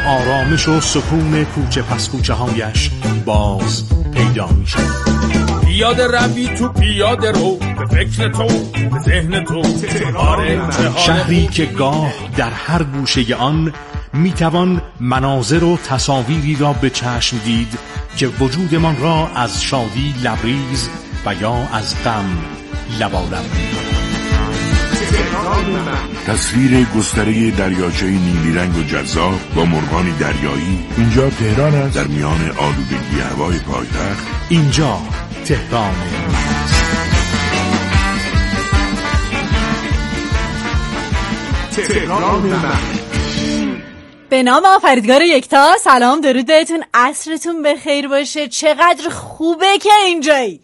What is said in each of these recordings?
آرامش و سکون کوچه پس کوچه هایش باز پیدا می شود. پیاده روی تو پیاده رو، به فکر تو به ذهن تو. شهری که گاه در هر گوشه آن میتوان مناظر و تصاویری را به چشم دید که وجودمان را از شادی لبریز و یا از غم لبالب می‌کند. تصویر گستره دریاچه نیلی رنگ و جذاب با مرغان دریایی. اینجا تهران است، در میان آلودگی هوای پایتخت. اینجا تهران است. تهران من. به نام آفریدگار یکتا، سلام درود بهتون، عصرتون بخیر باشه. چقدر خوبه که اینجایید.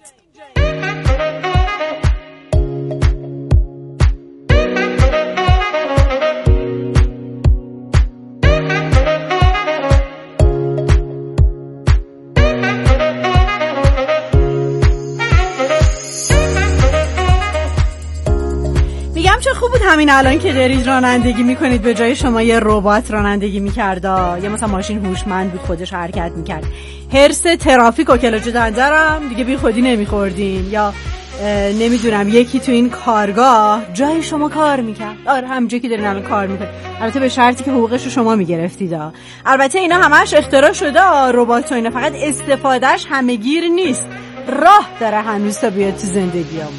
چه خوب بود همین الان که دارید رانندگی میکنید به جای شما یه ربات رانندگی میکرده یا مثلا ماشین هوشمند بود خودش حرکت میکرد. هرس ترافیک و کلاچه دندرم دیگه بی خودی نمیخوردین، یا نمیدونم یکی تو این کارگاه جای شما کار میکرد. آره همونجایی که دارین الان کار میکنید، البته به شرطی که حقوقش رو شما میگرفتید. البته اینا همش اختراع شده ربات و اینا، فقط استفادهش همه‌گیر نیست، راه داره هنوز تا بیاد تو زندگیامون.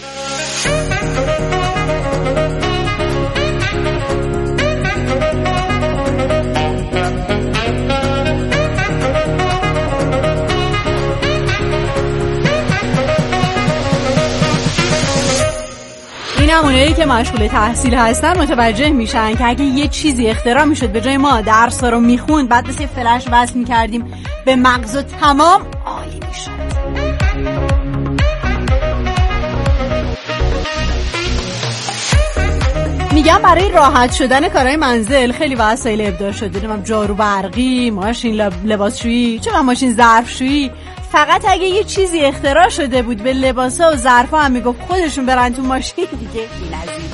همونایی که مشغول تحصیل هستن متوجه میشن که اگه یه چیزی اختراع میشد به جای ما درس رو میخوند بعد مثل فلش وصل میکردیم به مغز و تمام، عالی میشد. میگم برای راحت شدن کارهای منزل خیلی وسایل ابداع شده، دیدم جارو برقی، ماشین لباسشویی، چه ماشین ظرفشویی. فقط اگه یه چیزی اختراع شده بود به لباسا و ظرفا هم میگفت خودشون برن تو ماشین، دیگه بی‌نظیر.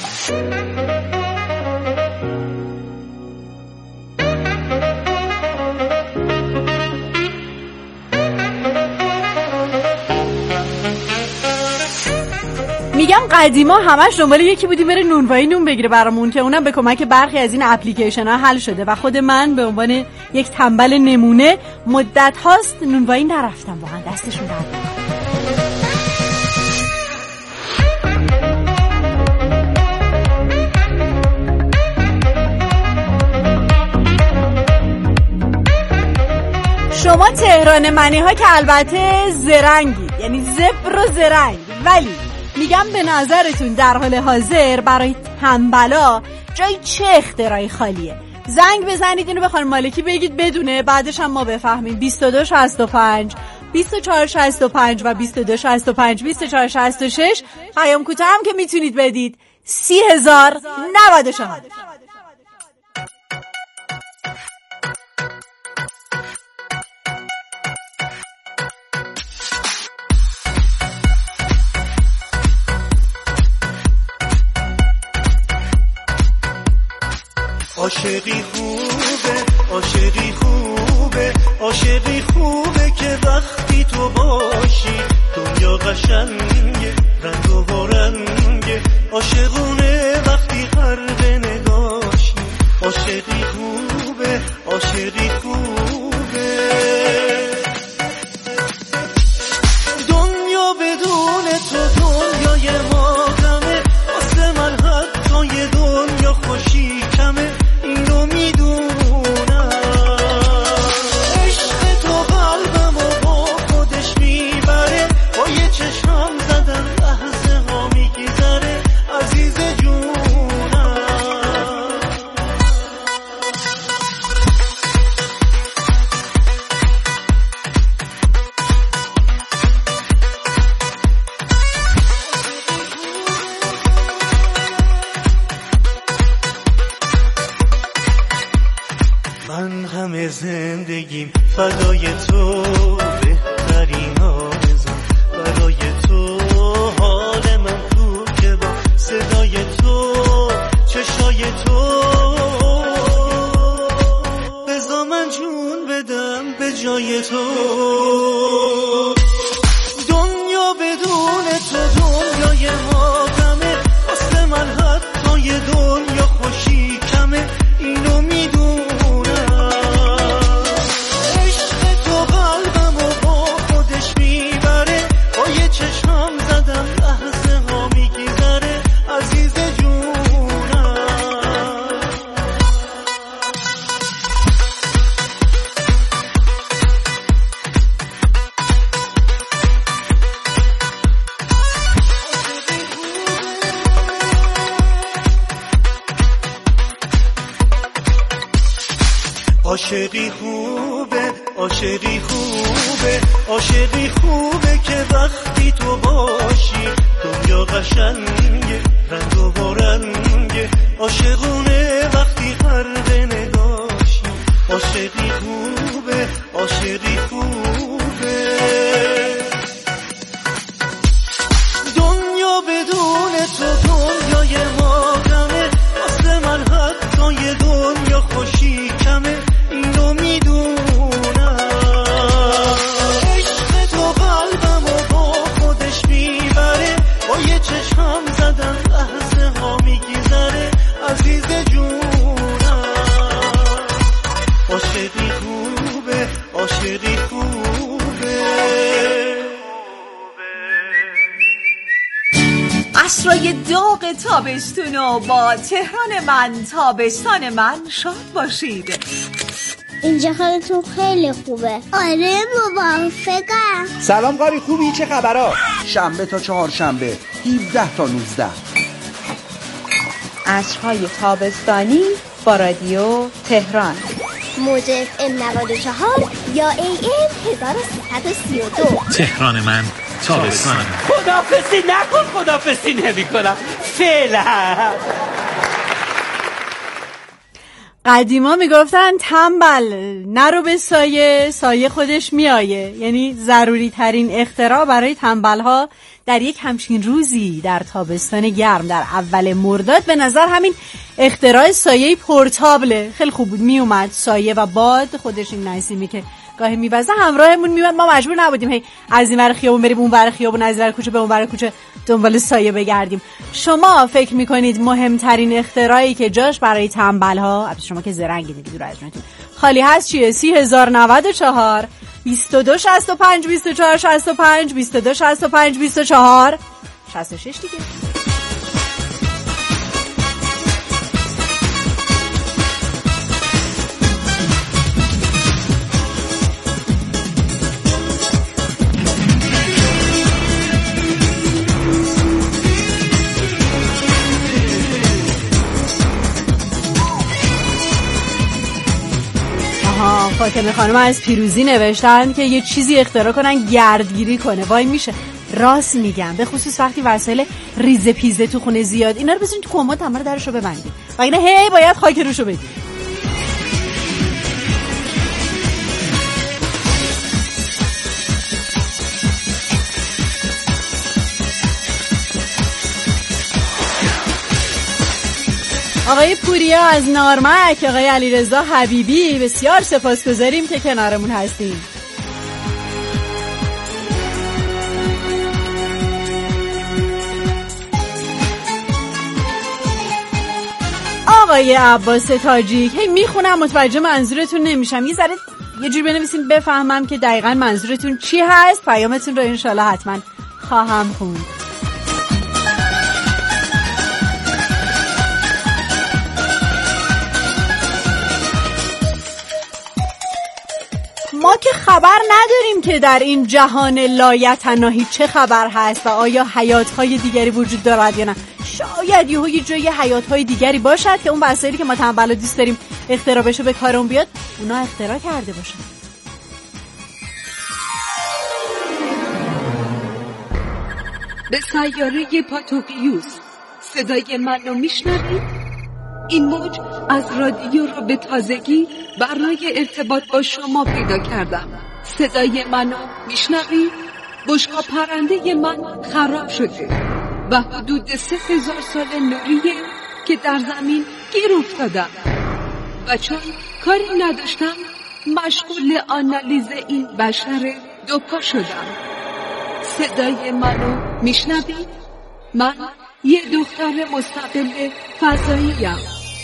میگم قدیما همش دنبال یکی بودیم بره نونوایی نون بگیره برامون، که اونم به کمک برخی از این اپلیکیشن ها حل شده و خود من به عنوان یک تنبل نمونه مدت هاست نونوایی نرفتم. واقعا دستشون درد نکنه. شما تهران منی ها که البته زرنگی، یعنی زبر و زرنگ، ولی میگم به نظرتون در حال حاضر برای تنبلا جای چه اختراعی خالیه؟ زنگ بزنید اینو به خانم مالکی بگید بدونه، بعدش هم ما بفهمیم. 2265 2465 و 2265 2466. پیام کوتاه هم که میتونید بدید 30,094. عاشقی خوبه، عاشقی خوبه، عاشقی خوبه که وقتی تو باشی دنیا قشنگه، رنگ و رنگه، عاشقونه وقتی غرق نگاشی. عاشقی خوبه، عاشقی خوبه. دنیا بدون تو دنیای ما غمه، واسه من حتی یه دنیا خوشی کمه. اینو میدونم عشق تو قلبمو با خودش میبره، با یه چشم زدن لحظه ها میگذره. عزیز جونم من همه زندگیم فدای تو، بهترین آرزوم برای تو. حال من خوب که با صدای تو، چشای تو. جای تو. دنیا بدون تو دنیای ماتمه، واسه من حتی یه دنیا خوشی کمه، اینو میدونم. عشق تو قلبمو با خودش میبره، با یه چشم زدم لحظه ها میگذره عزیز جونم. عاشقی خوبه، عاشقی خوبه، عاشقی خوبه که وقتی تو باشی دنیا قشنگه، رنگ و بارنگه، عاشقونه وقتی غرق نگاشی. عاشقی خوبه، عاشقی خوبه. دنیا بدون تو دنیای ماتمه، واسه من حتی یه دنیا خوشی کمه، اینو میدونم. عشق تو قلبمو با خودش میبره، با یه چشم زدن لحظه ها میگذره عزیز جونم. عاشقی خوبه، عاشقی خوبه. عصرای داغ تابستونو با تهران من تابستان من شاد باشید. اینجا حالتون خیلی خوبه. آره موافقم. سلام قاری، خوبی؟ چه خبرها؟ شنبه تا چهارشنبه 17 تا 19 عصرهای تابستانی با رادیو تهران، موج FM 94 یا AM 1332. تهران من تابستان. خدافزی نکن، خدافزی نمی کنم فعلا. قدیما میگفتن تنبل نرو به سایه، سایه خودش میایه. یعنی ضروری ترین اختراع برای تنبل ها در یک همچین روزی در تابستان گرم در اول مرداد به نظر همین اختراع سایه پورتابله. خیلی خوب بود، میومد سایه و باد خودش، این نسیمی که گاهی میوزه همراهمون میومد، ما مجبور نبودیم هی از این ور خیابون بریم اون ور خیابون، از این ور کوچه به اون ور کوچه دنبال سایه بگردیم. شما فکر میکنید مهمترین اختراعی که جاش برای تنبل‌ها، البته شما که زرنگی دیگه دور از جونتون خالی هست چیه؟ 30,094 22 65 24 65 22 65 24 66 دیگه. فاطمه خانم از پیروزی نوشتن که یه چیزی اختراع کنن گردگیری کنه. وای میشه، راست میگم، به خصوص وقتی وسایل ریزه پیزه تو خونه زیاد، اینا رو بزنید تو کمد، تمام درشو ببندید و اینا هی باید خاک روشو بدید. آقای پوریا از نارمک، آقای علیرضا حبیبی، بسیار سپاسگزاریم که کنارمون هستیم. آقای عباس تاجیک، هی میخونم متوجه منظورتون نمیشم، یه جوری بنویسین بفهمم که دقیقاً منظورتون چی هست. پیامتون رو انشالله حتما خواهم خوند. ما که خبر نداریم که در این جهان لایتناهی چه خبر هست و آیا حیات‌های دیگری وجود دارد یا نه. شاید یه جای حیات‌های دیگری باشد که اون وسایلی که ما تنبل و دوست داریم اختراع بشه به کارمون بیاد، اونا اختراع کرده باشن. به سیاره پاتوکیوس، صدای منو میشنوید؟ این موج از رادیو رو به تازگی برای ارتباط با شما پیدا کردم. صدای منو میشنوید؟ بشقاب پرنده من خراب شده و حدود 3000 سال نوریه که در زمین گیر افتادم و چون کاری نداشتم مشغول آنالیز این بشر دوپا شدم. صدای منو میشنوید؟ من یه دختر مستقل فضاییم.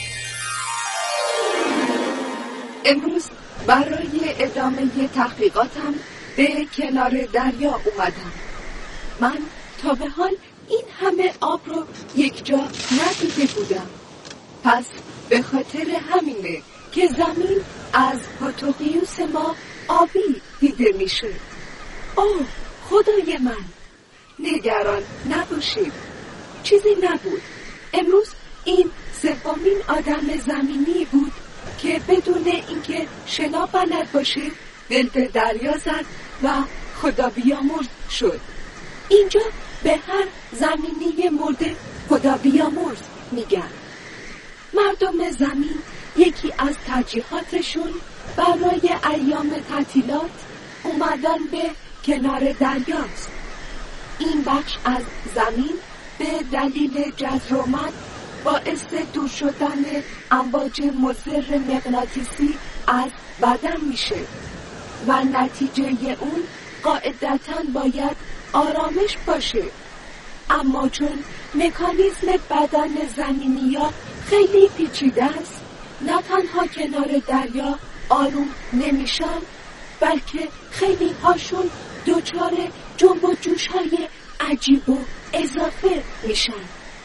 امروز برای ادامه تحقیقاتم به کنار دریا اومدم. من تا به حال این همه آب رو یک جا ندیده بودم. پس به خاطر همینه که زمین از پاتوقیوس ما آبی دیده میشه. اوه خدای من، نگران نباشید، چیزی نبود. امروز این سومین آدم زمینی بود که بدون اینکه شنا بلد باشه دل به دریا زد و خدا بیامرز شد. اینجا به هر زمینی مرده خدا بیامرز میگن. مردم زمین یکی از ترجیحاتشون برای ایام تعطیلات اومدن به کنار دریاست. این بخش از زمین به دلیل جذر و مد باعث دور شدن امواج مضر مغناطیسی از بدن میشه و نتیجه اون قاعدتاً باید آرامش باشه. اما چون مکانیزم بدن زمینی‌ها خیلی پیچیده است، نه تنها کنار دریا آروم نمیشن، بلکه خیلی هاشون دچار جنب و جوش‌های عجیب و اضافه میشن.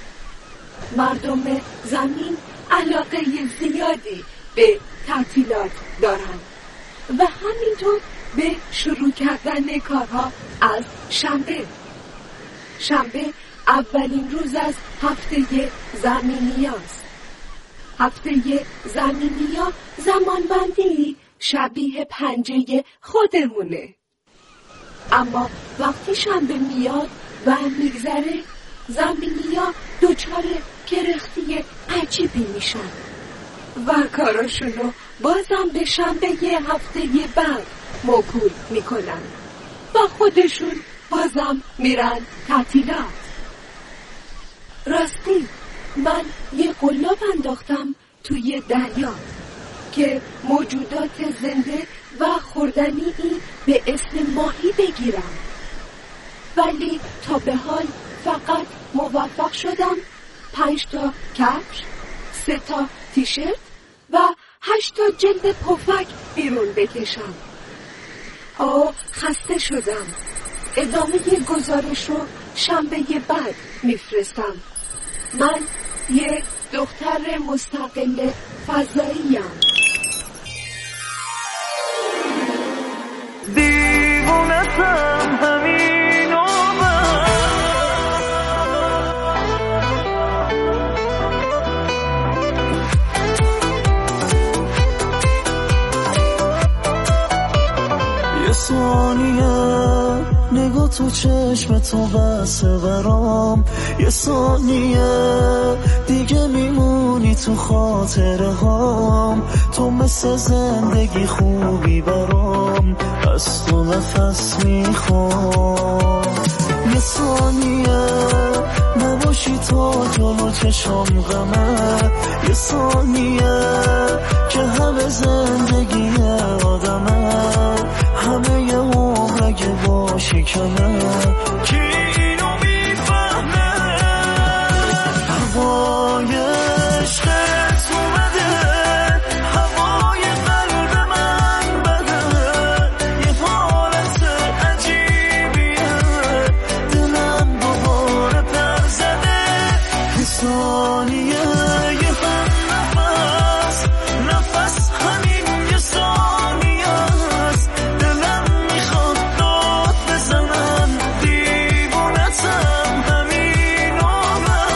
مردم زمین علاقه زیادی به تعطیلات دارن و همینطور به شروع کردن کارها از شنبه. شنبه اولین روز از هفته زمینیاست. هفته زمینیا زمانبندی شبیه پنجه خودمونه. اما وقتی شنبه میاد و میگذره، زمینیا دچار کرختی عجیبی میشن و کاراشونو بازم به شنبه هفته بعد موکول میکنن و خودشون بازم میرن تعطیلات. راستی من یه قلاب انداختم توی دریا که موجودات زنده و خوردنی به اسم ماهی بگیرم، ولی تا به حال فقط موفق شدم 5 تا کفش، 3 تا تیشرت و 8 تا جلد پفک بیرون بکشم. خسته شدم. ادامه گزارش رو شنبه بعد میفرستم. من یه دختر مستقل فضاییم. دیوونتم همین یه ثانیه نگاه تو چشم تو بسه برام، یه ثانیه دیگه میمونی تو خاطره هام. تو مثل زندگی خوبی برام، از تو نفس میخوام. یه ثانیه نباشی تو جلو چشم غمه، یه ثانیه که همه زندگی آدمه، همه یه عمر اگه باشی کمه. کی اینو میفهمه؟ هوای عشقت اومده، هوای قلب من بده، یه حالت عجیبیه، دلم دوباره پر زده. یه ثانیه یه هم نفس همین یه ثانیه است، دلم میخواد داد بزنم، دیوونتم همین عمرم.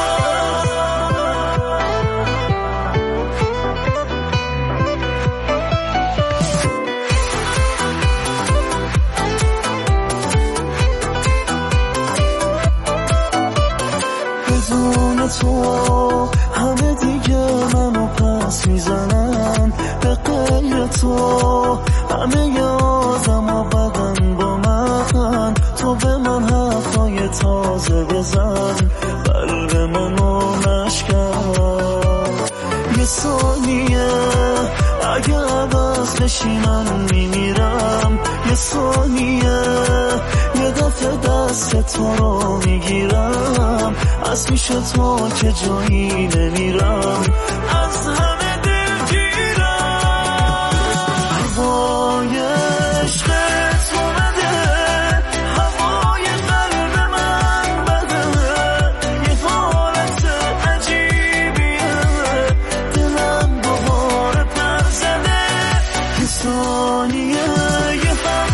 بدون تو همه دیگه منو پس میزنن، به غیر تو همه ی آدم ها بدن با من. تو به من حرفای تازه بزن، قلب منو نشکن. یه ثانیه اگه عوض بشی من میمیرم، یه ثانیه یه دفعه دست تو رو میگیرم، از پیش تو که جایی نمیرم، از همه دلگیرم. هوای عشقت اومده، هوای قلب من بده، یه حالت عجیبیه، دلم دوباره پر زده، یه ثانیه یه هم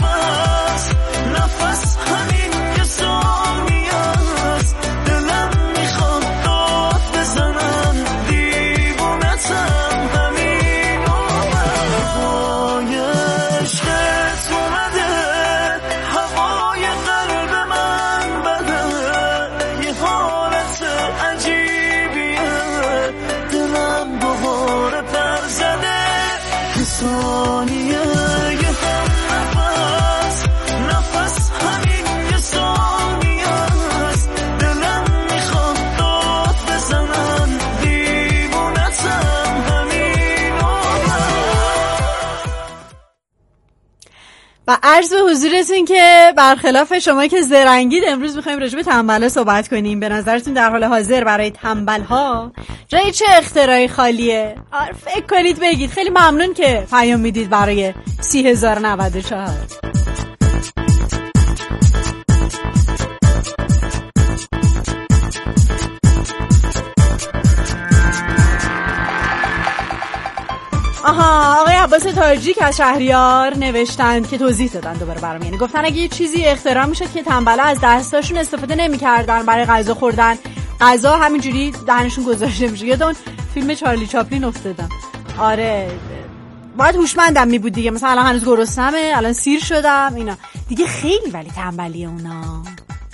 نفس همین یه ثانیه است، دلم میخواد داد بزنم، دیوونتم همین هوای عشقت اومده، هوای قلب من بده، یه حالت عجیبیه، دلم دوباره پر زده، یه ثانیه یه هم نفس همین یه ثانیه است، دلم میخواد داد بزنم، دیوونتم همین و عرض به حضورتون که برخلاف شما که زرنگید، امروز میخوایم راجع به تنبل‌ها صحبت کنیم. به نظرتون در حال حاضر برای تنبل‌ها جای چه اختراعی خالیه؟ فکر کنید بگید. خیلی ممنون که پیام میدید برای 30,094. آها، آقای عباس تاجی که از شهریار نوشتند که توضیح دادن دوباره برام، یعنی گفتن اگه یه چیزی اختراع میشد که تنبلا از دستاشون استفاده نمی‌کردن برای غذا خوردن، غذا همینجوری دهنشون گذاشته میشه. یاد اون فیلم چارلی چاپلین افتادم. آره باید هوشمندم میبود دیگه، مثلا الان هنوز گرسنمه، الان سیر شدم، اینا دیگه خیلی ولی تنبلیه اونا.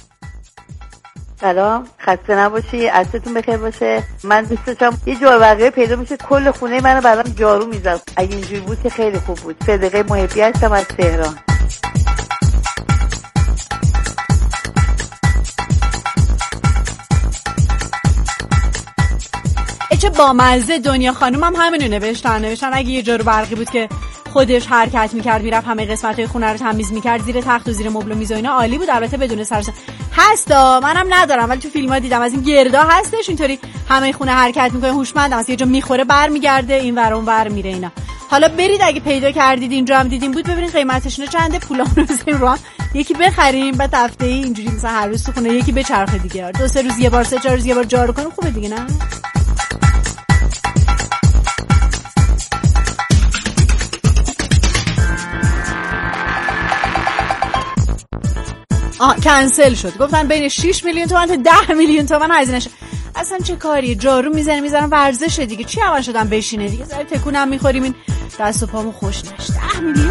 سلام، خسته نباشی، عصرتون بخیر باشه. من دوست داشتم یه جاروبرقی پیدا میشه کل خونه منو برام جارو میزد، اگه اینجوری بود که خیلی خوب بود. صدقه محبی هستم از تهران. چه بامزه. دنیا خانوم هم همینو نوشتن اگه یه جاروبرقی بود که خودش حرکت میکرد، میرفت همه قسمت‌های خونه رو تمیز میکرد، زیر تخت و زیر مبل و میز و اینا، عالی بود. البته بدون سرسان هستا، منم ندارم ولی تو فیلم‌ها دیدم از این گردا هستش اینطوری همه خونه حرکت میکنه، هوشمندم، از یه جا میخوره برمیگرده این ور اون ور میره اینا. حالا برید اگه پیدا کردید اینجا هم دیدین بود ببینین قیمتشونه چنده، پولامون رو بزنیم رو هم یکی بخریم، بعد هفته‌ای اینجوری مثلا هر روز تو خونه یکی بچرخه دیگه، 2-3 روز یه بار، 3-4 روز یه بار جارو کنیم، خوبه دیگه نه؟ کنسل شد، گفتن بین 6 میلیون تومان تا 10 میلیون تومان هزینه شد. اصلا چه کاریه؟ جارو میزنم ورزشه دیگه، چی اول شدم بشینه دیگه، سر تکونم میخوریم این دست و پامو خوش نشه. 10 میلیون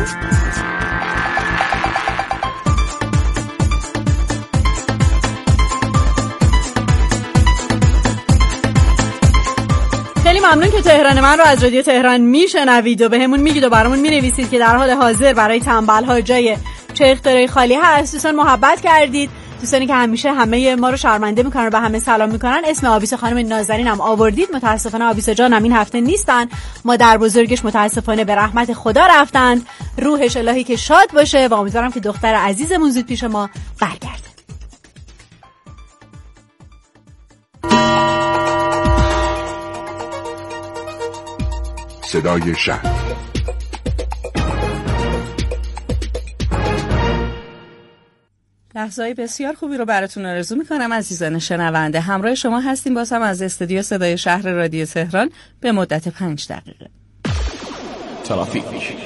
خیلی ممنون که تهران من رو از رادیو تهران میشنوید و بهمون میگید و برامون مینویسید که در حال حاضر برای تنبل‌ها جای چه اختراعی خالی هست. دوستان محبت کردید، دوستانی که همیشه همه ما رو شرمنده میکنن و به همه سلام میکنن. اسم آبیسا خانم نازنین هم آوردید، متاسفانه آبیسا جان هم این هفته نیستن، مادر بزرگش متاسفانه به رحمت خدا رفتند، روحش الهی که شاد باشه و امیدوارم که دختر عزیزمون زود پیش ما برگرده. صدای شهر. لحظه‌های بسیار خوبی رو براتون آرزو می‌کنم عزیزان شنونده. همراه شما هستیم باز هم از استودیو صدای شهر رادیو تهران به مدت 5 دقیقه. ترافیک.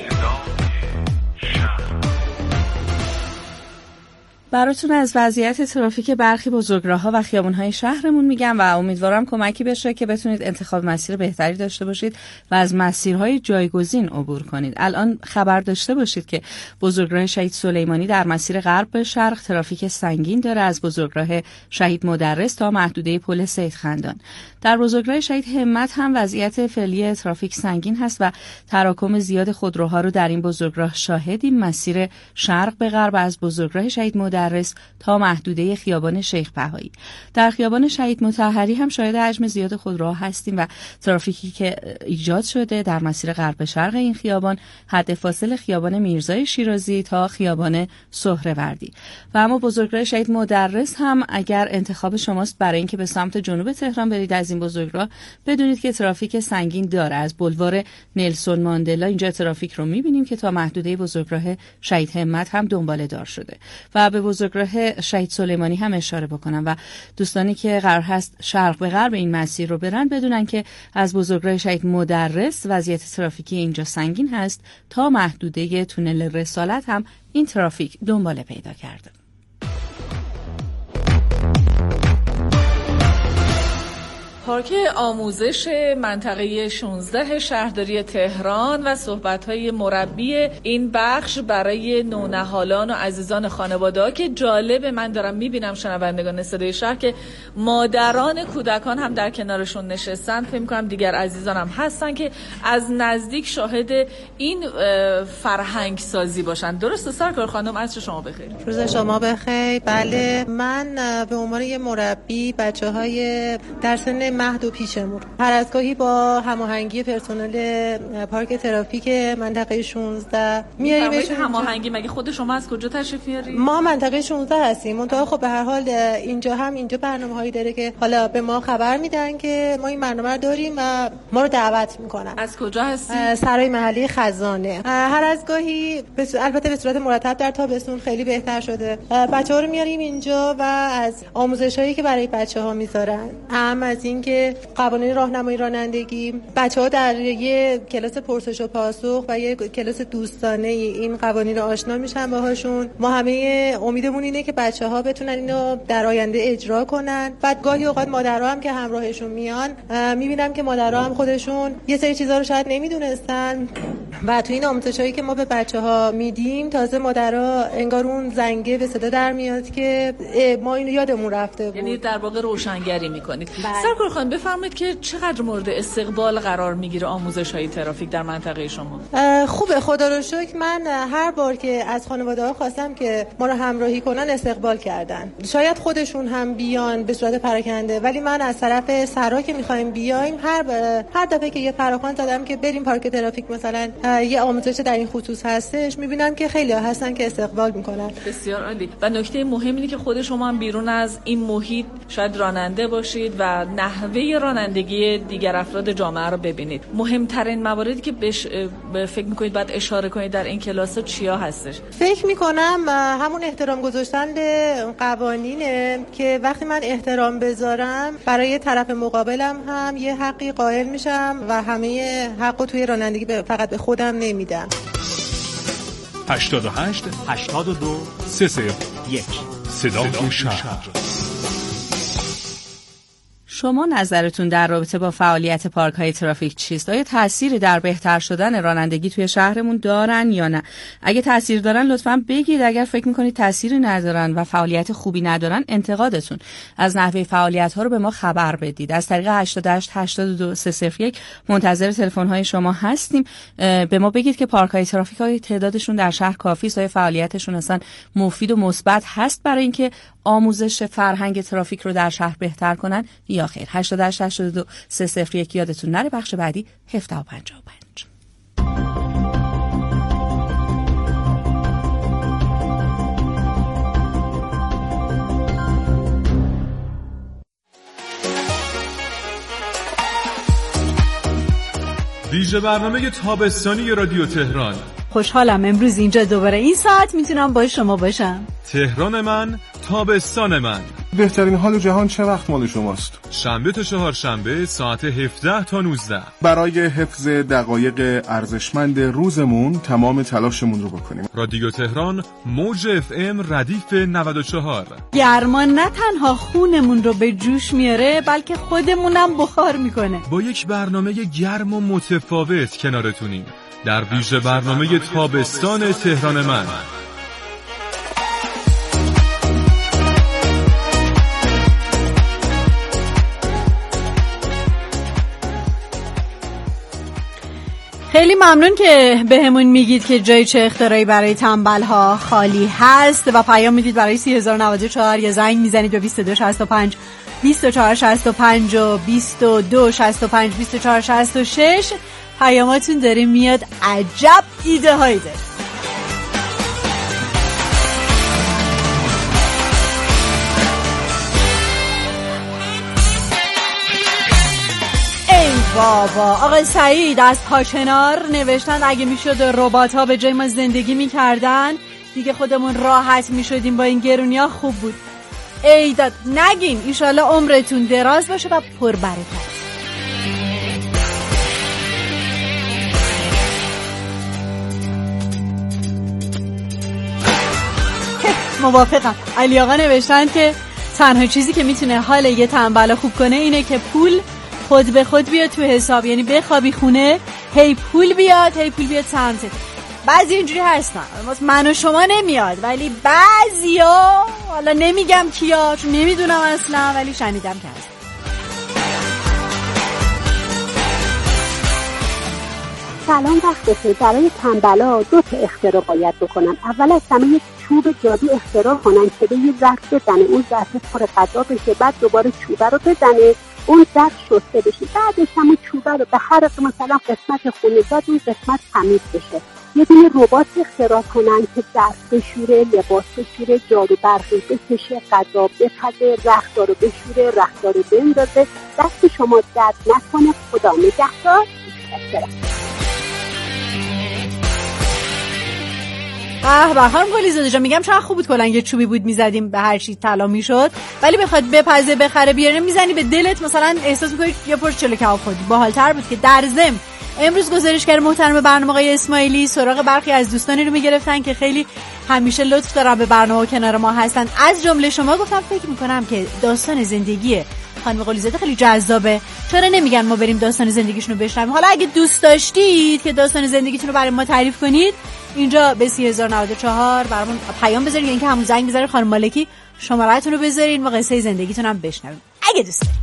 براتون از وضعیت ترافیک برخی بزرگراه‌ها و خیابان‌های شهرمون میگم و امیدوارم کمکی بشه که بتونید انتخاب مسیر بهتری داشته باشید و از مسیرهای جایگزین عبور کنید. الان خبر داشته باشید که بزرگراه شهید سلیمانی در مسیر غرب به شرق ترافیک سنگین داره، از بزرگراه شهید مدرس تا محدوده پل سید خندان. در بزرگراه شهید همت هم وضعیت فعلی ترافیک سنگین هست و تراکم زیاد خودروها رو در این بزرگراه شاهدیم. مسیر شرق به غرب از بزرگراه شهید مدرس مدرس تا محدوده خیابان شیخ بهایی. در خیابان شهید مطهری هم شاهد حجم زیاد خودروها هستیم و ترافیکی که ایجاد شده در مسیر غرب شرق این خیابان حد فاصل خیابان میرزای شیرازی تا خیابان سهروردی. و اما بزرگراه شهید مدرس هم اگر انتخاب شماست برای اینکه به سمت جنوب تهران برید از این بزرگراه، بدونید که ترافیک سنگین داره. از بلوار نلسون ماندلا اینجا ترافیک رو می‌بینیم که تا محدوده بزرگراه شهید همت هم دنباله دار شده. و به بزرگراه شهید سلیمانی هم اشاره بکنم و دوستانی که قرار هست شرق به غرب این مسیر رو برن بدونن که از بزرگراه شهید مدرس وضعیت ترافیکی اینجا سنگین هست تا محدوده تونل رسالت هم این ترافیک دنباله پیدا کرده. پارک آموزش منطقه 16 شهرداری تهران و صحبت‌های مربی این بخش برای نونهالان و عزیزان خانواده‌ها که جالب، من دارم می‌بینم شنوندگان صدای شهر که مادران کودکان هم در کنارشون نشستن. فکر می‌کنم دیگر عزیزان هم هستن که از نزدیک شاهد این فرهنگ سازی باشن. درسته سرکار خانم؟ عصر شما بخیر. روز شما بخیر. بله، من به عنوان یه مربی بچه‌های در سن مهد و پیشمون هر از گاهی با هماهنگی پرسنل پارک ترافیک منطقه 16 میاریمشون. هماهنگی مگه خود شما از کجا تشریف میارید؟ ما منطقه 16 هستیم. منتها خب به هر حال اینجا برنامه‌هایی داره که حالا به ما خبر میدن که ما این برنامه رو داریم و ما رو دعوت میکنن. از کجا هستی؟ سرای محلی خزانه. هر از گاهی البته به صورت مرتب در تابستون خیلی بهتر شده. بچه‌ها رو میاریم اینجا و از آموزشایی که برای بچه‌ها میذارن، هم از این که قوانین راهنمایی رانندگی، بچه‌ها در یه کلاس پرسش و پاسخ و یه کلاس دوستانه این قوانین رو آشنا میشن باهاشون. ما همه امیدمون اینه که بچه‌ها بتونن اینو در آینده اجرا کنن. بعد گاهی اوقات مادرها هم که همراهشون میان، میبینم که مادرها هم خودشون یه سری چیزا رو شاید نمیدونستن و تو این آموزشایی که ما به بچه‌ها میدیم تازه مادرها انگار اون زنگه به صدا در میاد که ما اینو یادمون رفته بود. یعنی در واقع روشنگری میکنید. سرکار خانم بفرمایید که چقدر مورد استقبال قرار میگیره آموزش‌های ترافیک در منطقه شما؟ خوبه، خدا رو شکر. من هر بار که از خانواده‌ها خواستم که ما رو همراهی کنن استقبال کردن. شاید خودشون هم بیان به صورت پراکنده، ولی من از طرف سرا که می‌خوایم بیایم هر دفعه که یه پراکان زدم که بریم پارک ترافیک مثلا یه آموزش در این خصوص هستش، می‌بینم که خیلی‌ها هستن که استقبال می‌کنن. بسیار عالی. و نکته مهم اینه که خود شما هم بیرون از این محیط شاید راننده باشید و نحوه رانندگی دیگر افراد جامعه رو ببینید. مهمترین مواردی که فکر می‌کنید باید اشاره کنید در این کلاس‌ها چیا هستش؟ فکر می‌کنم همون احترام گذاشتن به قوانینه که وقتی من احترام بذارم برای طرف مقابلم هم یه حقی قائل میشم و همه حقو توی رانندگی فقط به خودم نمیدم. 88 82 301 صدای شهر. شما نظرتون در رابطه با فعالیت پارک‌های ترافیک چیست؟ آیا تأثیری در بهتر شدن رانندگی توی شهرمون دارن یا نه؟ اگه تأثیر دارن لطفاً بگید. اگر فکر می‌کنید تأثیری ندارن و فعالیت خوبی ندارن، انتقادتون از نحوه فعالیت‌ها رو به ما خبر بدید. از طریق 88 82 301 منتظر تلفن‌های شما هستیم. به ما بگید که پارک‌های ترافیک تعدادشون در شهر کافی است؟ آیا فعالیتشون اصلا مفید و مثبت هست برای اینکه آموزش فرهنگ ترافیک رو در شهر بهتر کنن یا خیر؟ 88 82 301 یادتون نره. بخش بعدی 1755. ویژه برنامه تابستانی رادیو تهران. خوشحالم امروز اینجا دوباره این ساعت میتونم با شما باشم. تهران من، تابستان من. بهترین حال جهان چه وقت مال شماست؟ شنبه تا چهارشنبه ساعت 17 تا 19. برای حفظ دقایق ارزشمند روزمون تمام تلاشمون رو بکنیم. رادیو تهران موج FM ردیف 94. گرما نه تنها خونمون رو به جوش میاره بلکه خودمونم بخار میکنه. با یک برنامه گرم و متفاوت کنارتونیم در ویژه برنامه تابستان تهران من. خیلی ممنون که بهمون میگید که جای چه اختراعی برای تنبل‌ها خالی هست و پیام میدید برای 3094 یا زنگ میزنید به 2265 2465 و 2265 2466. پیاماتون داره میاد، عجب ایده هایی داره. ای بابا، آقای سعید از پاچنار نوشتن اگه میشد ربات ها به جای ما زندگی میکردن دیگه خودمون راحت میشدیم، با این گرونی ها خوب بود. ای داد نگین، ایشالله عمرتون دراز باشه و پربرکت. موافقم. علی آقا نوشتن که تنها چیزی که میتونه حال یه تنبل خوب کنه اینه که پول خود به خود بیاد تو حساب، یعنی بخوابی خونه هی پول بیاد سمتت. بعضی اینجوری هستن، من و شما نمیاد، ولی بعضیا، حالا نمیگم کیا چون نمیدونم اصلا، ولی شنیدم که هست. سلام، وقت بخیر. برای تنبلا 2 تا اختراع باید بکنن. اول از همه یک چوب جادو اختراع کنن که به یه ظرف بزنه، اون ظرف پر غذا بشه، بعد دوباره چوبه رو بزنه، اون ظرف شسته بشه، بعدش همون چوبه رو به هر مثلا قسمت خونه زد اون قسمت تمیز بشه. یه دونه ربات اختراع کنن که ظرف بشوره، لباس بشوره، جارو برقی بکشه، غذا بپزه، رختار رو بشوره، رختار رو بندازه. دست شما درد نکنه. خدا نگهدار. خانم گلیزاده جان، میگم چقدر خوب بود کلا یه چوبی بود میزدیم به هر چی طلا میشد، ولی بخواد بپزه بخره بیاره میزنی به دلت، مثلا احساس میکنی یه پرس چلو کباب خوردی. باحال‌تر بود که در ضمن امروز گزارشگر محترم برنامه آقای اسماعیلی سراغ برخی از دوستانی رو میگرفتن که خیلی همیشه لطف دارن به برنامه و کنار ما هستن، از جمله شما. گفتم فکر میکنم که داستان زندگی خانم قلیزاده خیلی جذابه، چرا نمیگن ما بریم داستان زندگیشون رو بشنویم؟ حالا اگه دوست داشتید که داستان زندگیتون رو برای ما تعریف کنید، اینجا به 3094 برامون پیام بذارید، یا اینکه همون زنگ بذارید خانم مالکی شماره‌تون رو بذارید و قصه زندگیتون هم بشنویم اگه دوست دارید.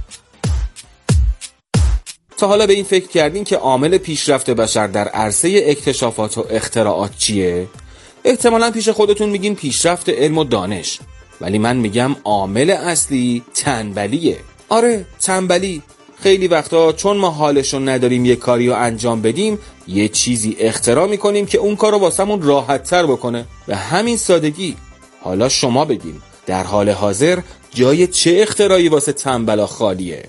تا حالا به این فکر کردین که عامل پیشرفت بشر در عرصه اکتشافات و اختراعات چیه؟ احتمالاً پیش خودتون میگین پیشرفت علم و دانش، ولی من میگم عامل اصلی تنبلیه. آره، تنبلی. خیلی وقتا چون ما حالشون نداریم یه کاری رو انجام بدیم، یه چیزی اختراع میکنیم که اون کار رو واسمون راحت تر بکنه. به همین سادگی. حالا شما بگین در حال حاضر جای چه اختراعی واسه تنبلا خالیه؟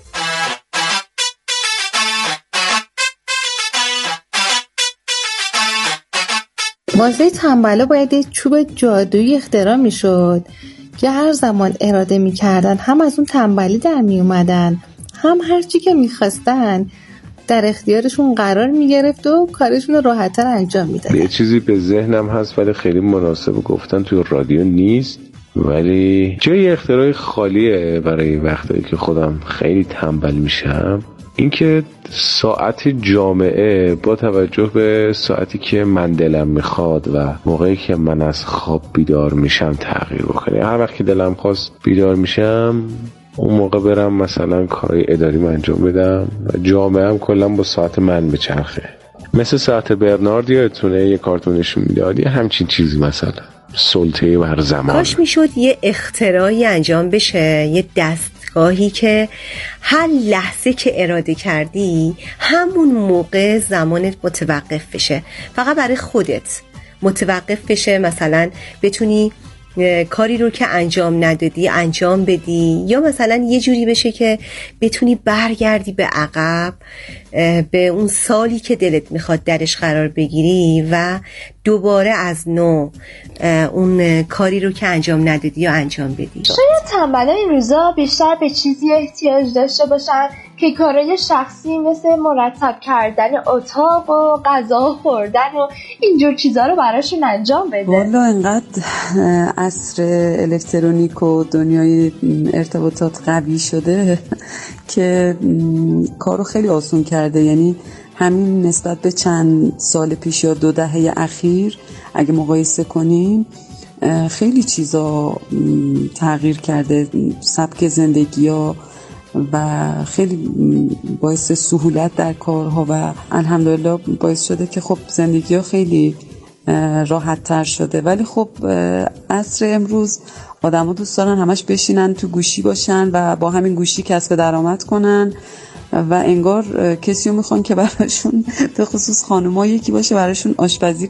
واسه تنبلا باید یک چوب جادویی اختراع میشد که هر زمان اراده میکردن هم از اون تنبلی در میومدن، هم هر چی که میخواستن در اختیارشون قرار میگرفت و کارشون رو راحت‌تر انجام میدادن. یه چیزی به ذهنم هست ولی خیلی مناسب گفتن توی رادیو نیست، ولی جای اختراع خالیه برای وقتایی که خودم خیلی تنبل میشم، اینکه ساعت جامعه با توجه به ساعتی که من دلم میخواد و موقعی که من از خواب بیدار میشم تغییر بکنه. هر وقت که دلم خواست بیدار میشم اون موقع برم مثلا کارهای اداری انجام بدم و جامعه هم کلا با ساعت من بچرخه. مثل ساعت برنارد یادتونه یه کارتونشون میداد، یه همچین چیزی، مثلا سلطه بر زمان. کاش میشد یه اختراعی انجام بشه، یه دستگاهی که هر لحظه که اراده کردی همون موقع زمانت متوقف بشه، فقط برای خودت متوقف بشه، مثلا بتونی کاری رو که انجام ندادی انجام بدی، یا مثلا یه جوری بشه که بتونی برگردی به عقب به اون سالی که دلت میخواد درش قرار بگیری و دوباره از نو اون کاری رو که انجام ندادی یا انجام بدی. شاید تنبلا این روزا بیشتر به چیزی احتیاج داشته باشن که کارهای شخصی مثل مرتب کردن اتاق و غذا خوردن و اینجور چیزا رو براشون انجام بده. والا انقدر عصر الکترونیک و دنیای ارتباطات قوی شده که کارو خیلی آسون کرده. یعنی همین نسبت به چند سال پیش یا 2 دهه اخیر اگه مقایسه کنیم خیلی چیزا تغییر کرده، سبک زندگی ها و خیلی باعث سهولت در کارها و الحمدلله باعث شده که خب زندگی ها خیلی راحت تر شده. ولی خب عصر امروز آدم ها دوست دارن همش بشینن تو گوشی باشن و با همین گوشی کسب درآمد کنن و انگار کسی رو میخوان که براشون به خصوص خانوما یکی باشه براشون آشپزی